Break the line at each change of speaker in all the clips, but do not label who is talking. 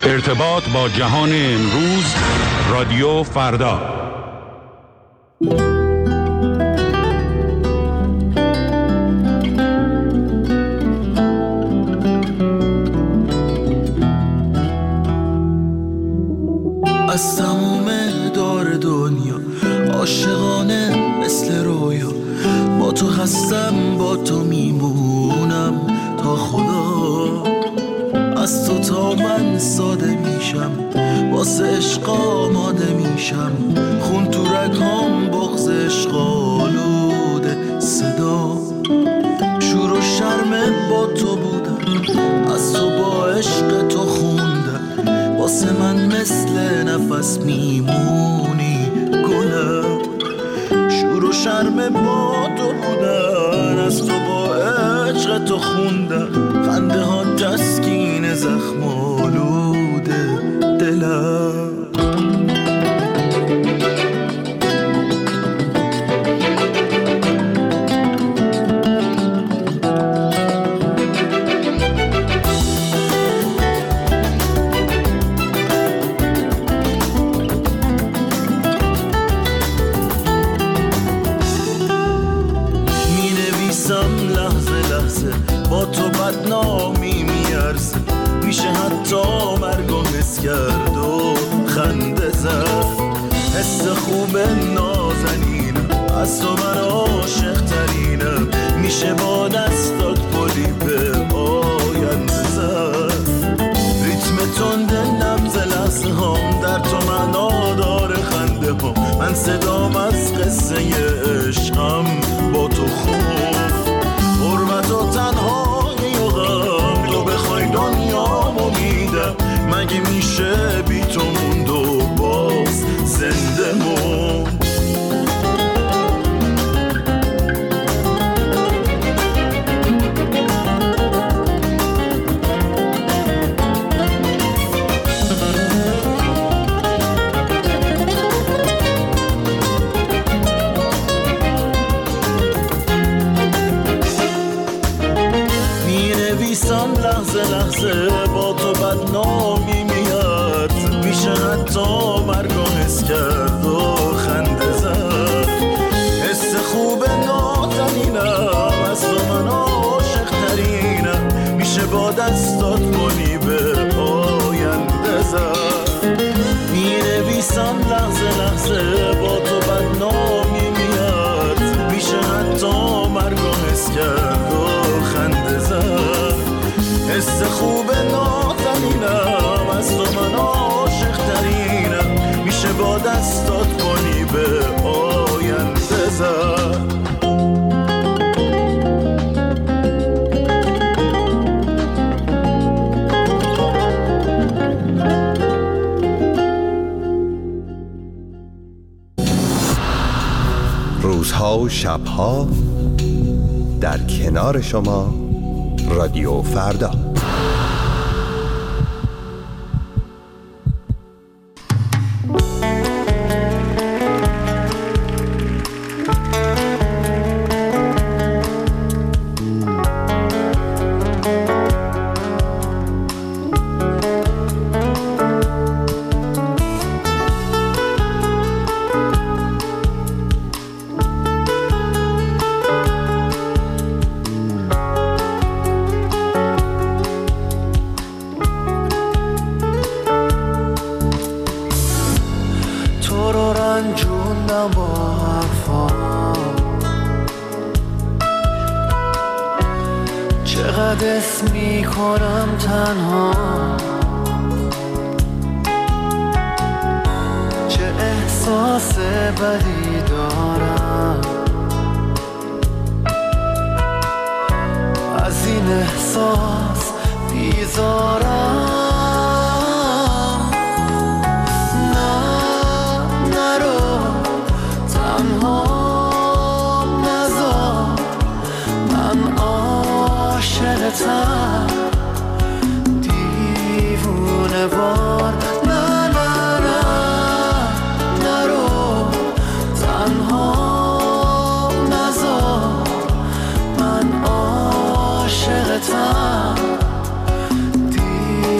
ارتباط با جهان امروز، رادیو فردا.
از تموم دار دنیا عاشقانه مثل رویا، با تو هستم با تو میمونم تا خدا. از تو تا من ساده میشم، واسه عشق آماده میشم، خون تو رگام بغض عشق آلوده صدا. شور و شرم با تو بودم، از تو با عشق تو خوندم، واسه من مثل نفس میمونی گلم. شور و شرم با تو بودن، از تو با عشق تو خوندم، خنده ها تسکین زخم آلوده دلم. با تو بدنامی میارزه، میشه حتی مرگو حس کرد و خنده زد. حس خوب نازنینم، از تو من عاشق ترینم، میشه با دستات پلی به آینده زد. ریتم تند نبض لحظه هام، در تو معنا داره خنده هام، من صدام از قصه عشقم با تو خوب. حرمت و تنهایی و غم، تو بخوای دنیامو میدم، مگه میشه بی تو موند و باز زنده موند. لحظه با تو بدنامی میاد، میشه حتی مرگو حس کرد و خنده زد. حس خوب نازنینم، از تو من عاشق ترینم، میشه با دستات منی به آینده زد. مینویسم لحظه با تو بدنامی میاد، میشه حتی مرگو حس کرد و خنده زد. حس خوب نازنینم، از تو من عاشق ترینم، میشه با دستات کنی به آینده زد.
روزها و شبها در کنار شما، رادیو فردا.
عاشقتم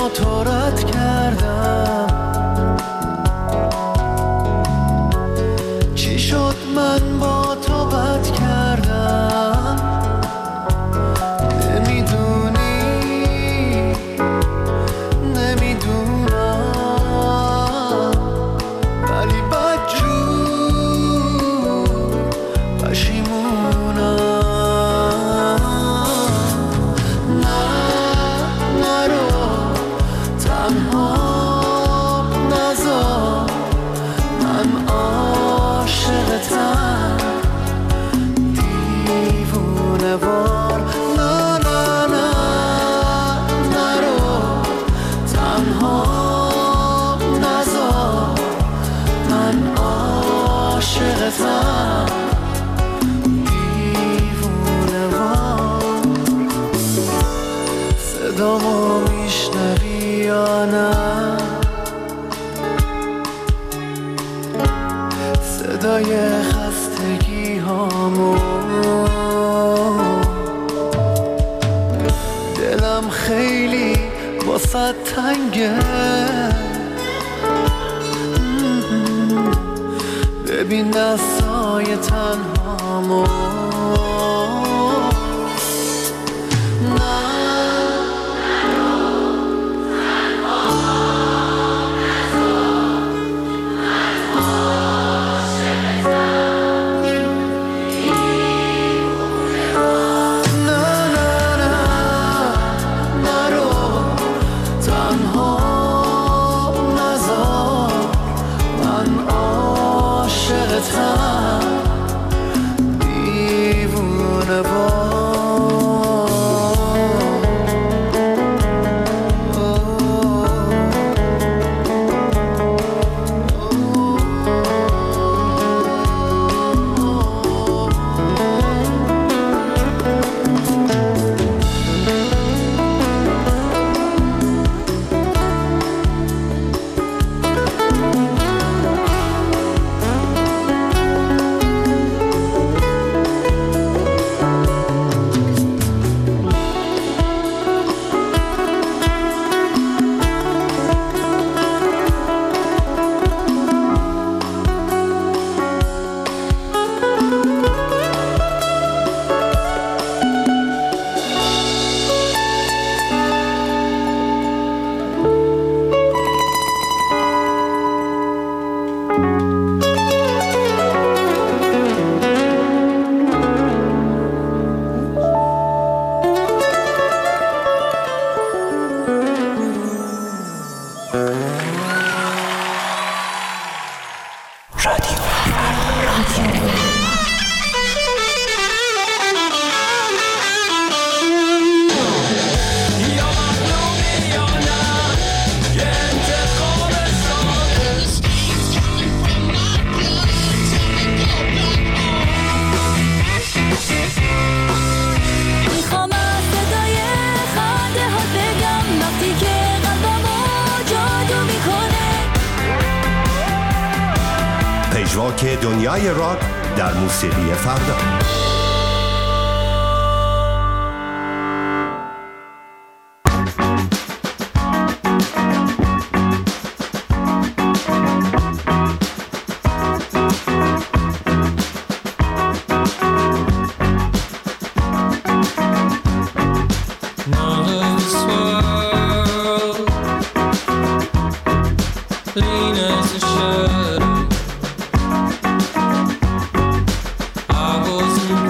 با تو رد کردم، چی شد من با تو بد کردم، نمیدونی نمیدونم، ولی بدجور پشیمونم. صدامو میشنوی یا نه؟ صدای خستگی هامو، دلم خیلی واسه تنگه، ببین دستای تنهامو.
پژواک دنیای راک در موسیقی فردا.
I wasn't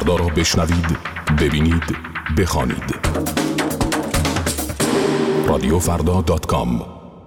فردا را بشنوید، ببینید، بخوانید. رادیوفردا.com.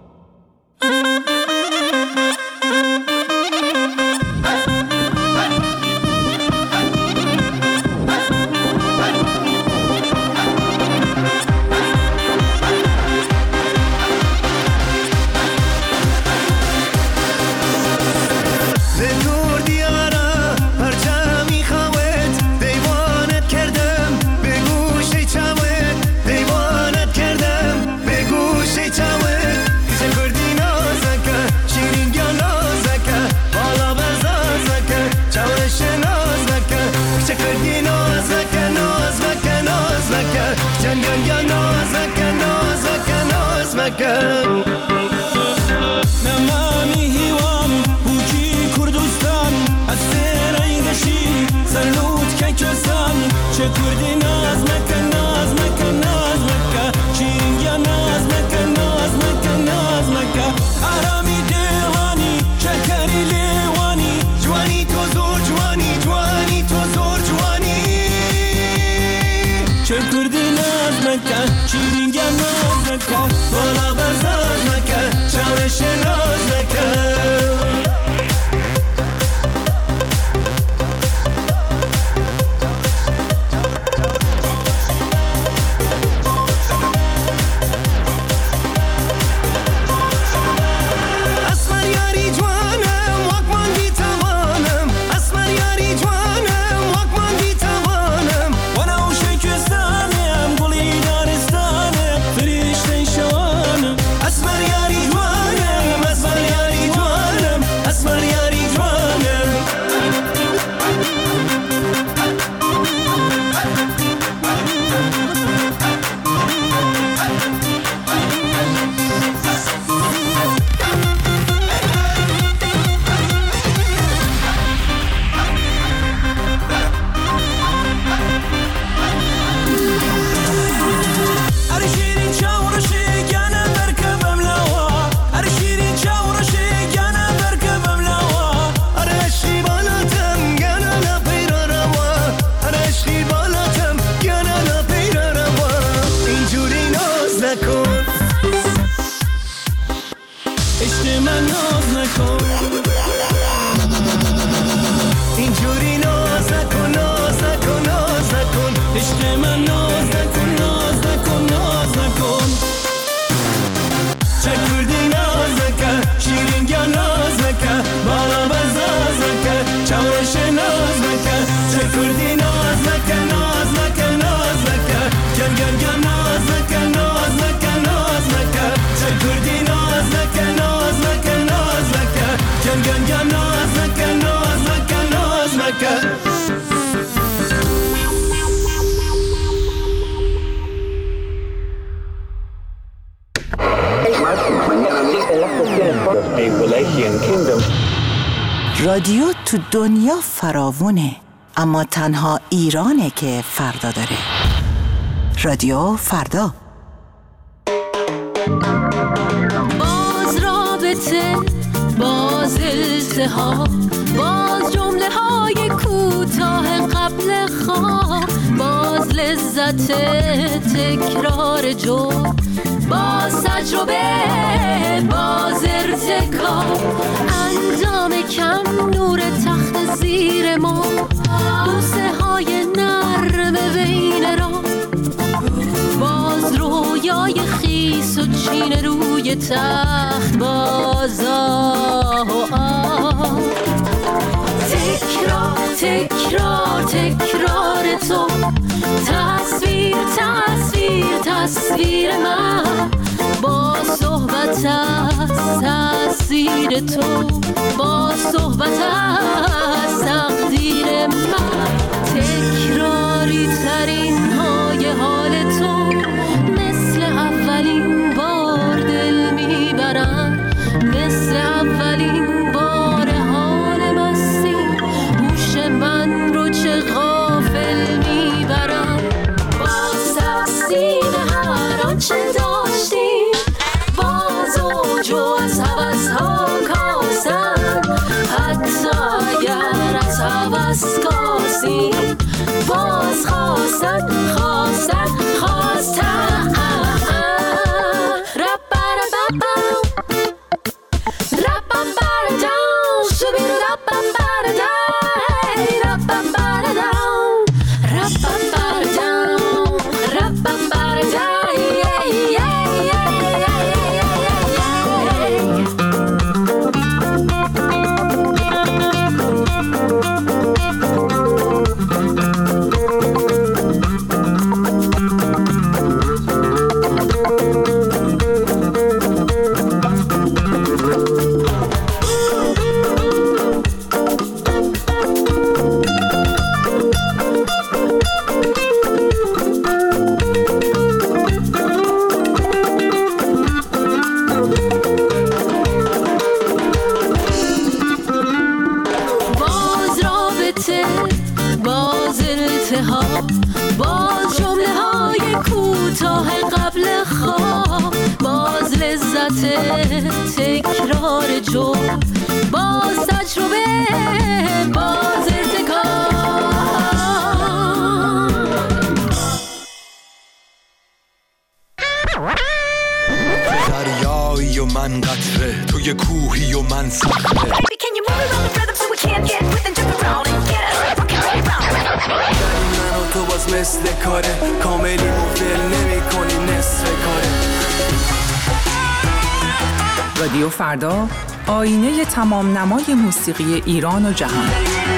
رادیو تو دنیا فراوونه، اما تنها ایرانه که فردا داره. رادیو فردا.
باز رابطه، باز التهاب، باز جمله های کوتاه قبل خواب، باز لذت تکرار جرم، باز تجربه، باز ارتکاب، انجام کم، نور تخت زیر ما، بوسه های نرم بین را، باز رویای خیس و چین روی تخت، باز آه و آه، تکرار تکرار تکرار تو، تصویر تصویر تصویر من، با صحبت از تأثیر تو، با صحبت از تقدیر من، تکراری ترین های حال تو، مثل اولین بار دل میبرم، مثل اولین بار حال مستی، هوش من رو چه غافل میبرم، باز تقسیم هر آنچه داشتیم، باز اوج از هوس‌ها کاسن، حتی اگر از هوس کاسیم، لذت تکرار جو، باز تجربه، باز ارتکار.
دریایی و من قطره، توی کوهی و من صخره. من و تو باز مثل کاره، کاملی مفل نمی کنی نصف کاره.
رادیو فردا، آینه تمام نمای موسیقی ایران و جهان.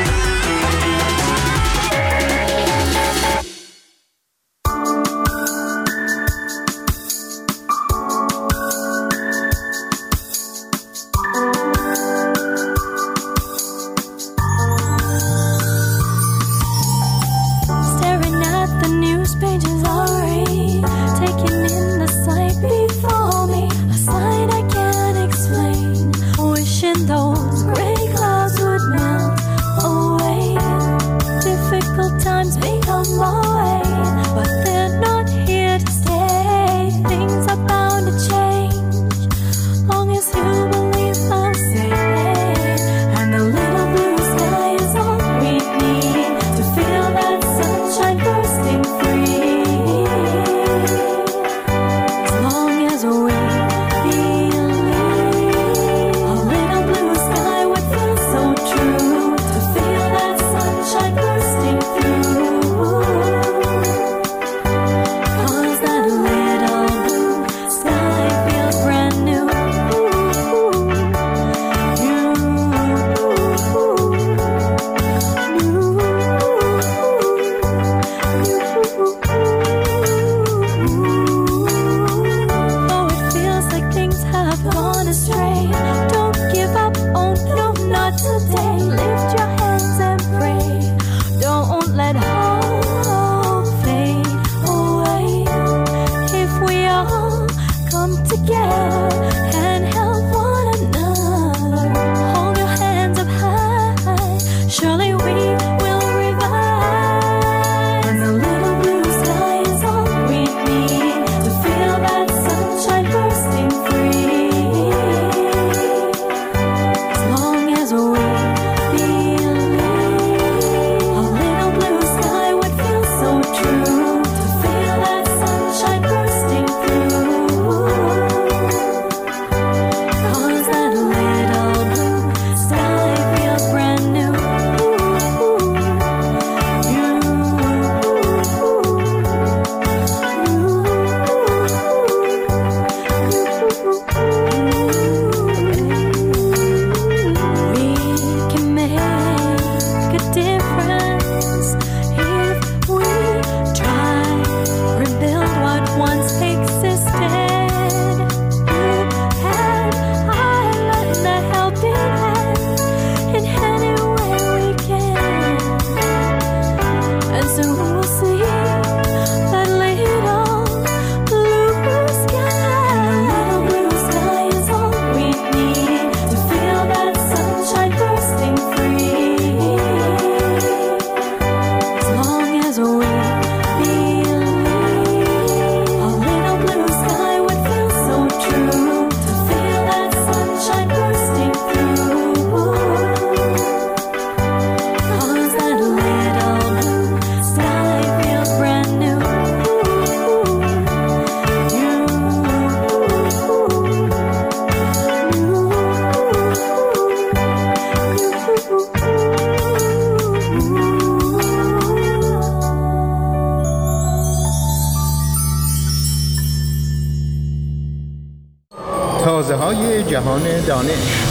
تازه‌های جهان دانش.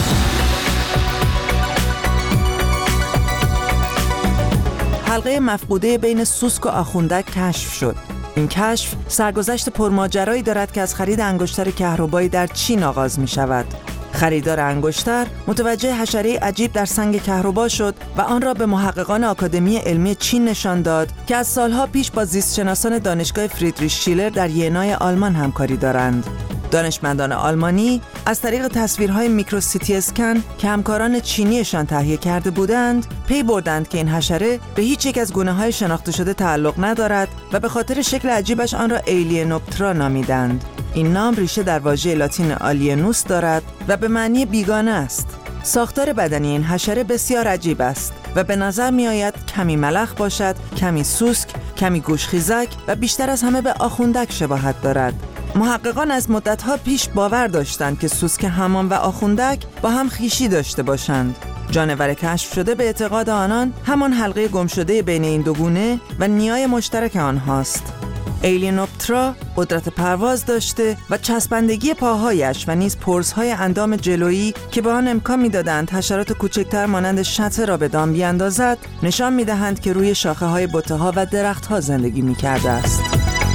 حلقه مفقوده بین سوسک و آخوندک کشف شد. این کشف سرگذشت پرماجرایی دارد که از خرید انگشتر کهربایی در چین آغاز می شود. خریدار انگشتر متوجه حشره عجیب در سنگ کهربا شد و آن را به محققان آکادمی علمی چین نشان داد که از سالها پیش با زیستشناسان دانشگاه فریدریش شیلر در ینای آلمان همکاری دارند. دانشمندان آلمانی از طریق تصویرهای میکروسیتی اسکن که همکاران چینیشان تهیه کرده بودند، پی بردند که این حشره به هیچ یک از گونه‌های شناخته شده تعلق ندارد و به خاطر شکل عجیبش آن را ایلینوپترا نامیدند. این نام ریشه در واژه لاتین آلیانوس دارد و به معنی بیگانه است. ساختار بدنی این حشره بسیار عجیب است و به نظر می آید کمی ملخ باشد، کمی سوسک، کمی گوشخیزک و بیشتر از همه به آخوندک شباهت دارد. محققان از مدتها پیش باور داشتند که سوسک حمام و آخوندک با هم خویشی داشته باشند. جانور کشف شده به اعتقاد آنان همان حلقه گمشده بین این دو گونه و نیای مشترک آنهاست. ایلینوپترا قدرت پرواز داشته و چسبندگی پاهایش و نیز پرزهای اندام جلویی که به آن امکان می‌دادند حشرات کوچکتر مانند شته را به دام بیاندازد، نشان می‌دهند که روی شاخه‌های بوته‌ها و درخت‌ها زندگی می‌کرده است.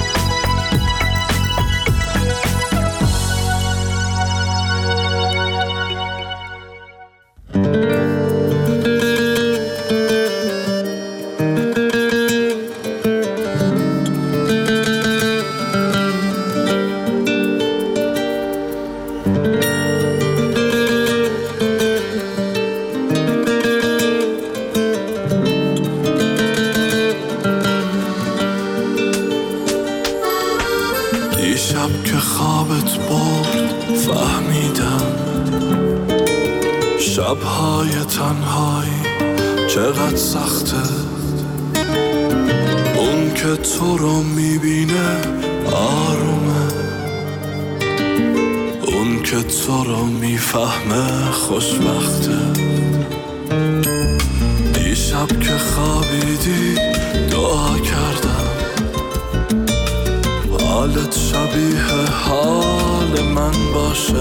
دیشب که خوابت برد فهمیدم شبهای تنهایی چقدر سخته. اون که تو رو میبینه آرومه، اون که تو رو میفهمه خوشبخته. دیشب که خوابیدی دعا کردم حالت شبیه حال من باشه.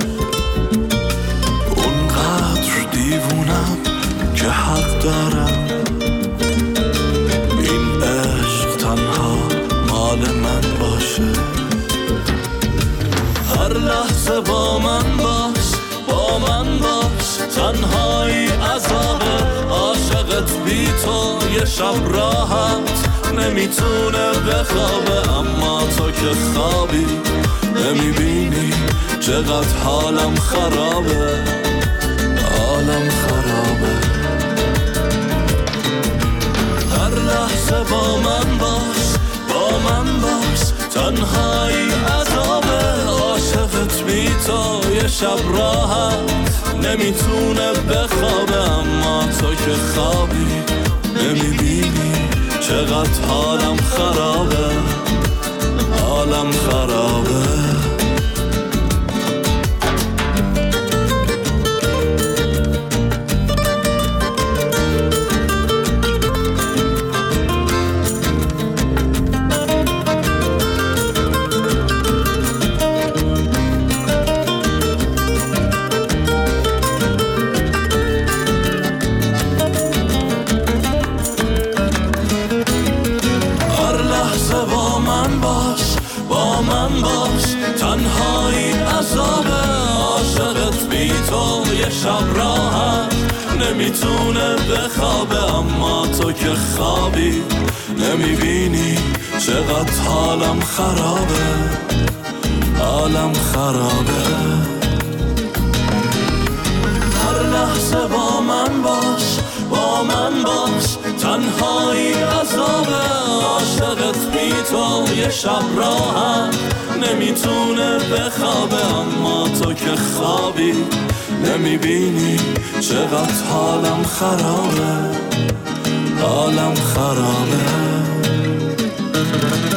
اونقدر دیوونم که حق دارم این عشق تنها مال من باشه. هر لحظه با من باش، با من باش، تنهایی عذابه. عاشقت بی تو یه شب راحت نمیتونه بخوابه، اما تو که خوابی نمیبینی چقدر حالم خرابه، حالم خرابه. هر لحظه با من باش، با من باش، تنهایی عذابه. عاشقت بی تو یه شب راحت نمیتونه بخوابه، اما تو که خوابی نمیبینی چقدر حالم خرابه، حالم خرابه. تنهایی عذابه. عاشقت بی تو یه شب راحت نمیتونه بخوابه، اما تو که خوابی نمیبینی چقدر حالم خرابه، حالم خرابه. هر لحظه با من باش، با من باش، تنهایی عذابه. عاشقت بی تو یه شب راحت نمیتونه بخوابه، اما تو که خوابی نمیبینی چقدر حالم خرابه، حالم خرابه.